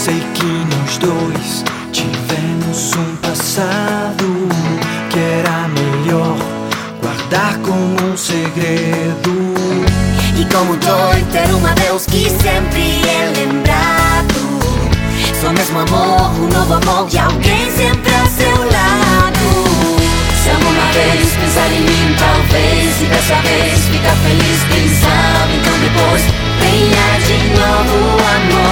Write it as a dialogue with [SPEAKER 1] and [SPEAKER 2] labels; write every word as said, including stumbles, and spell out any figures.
[SPEAKER 1] sei que nós dois tivemos um passado que era melhor guardar como um segredo.
[SPEAKER 2] E como dói ter um adeus que sempre é lembrado. Só mesmo amor, um novo amor de alguém sempre a seu lado. Se amo uma vez, pensar em mim talvez, e dessa vez ficar feliz, quem sabe, então depois venha de novo o amor.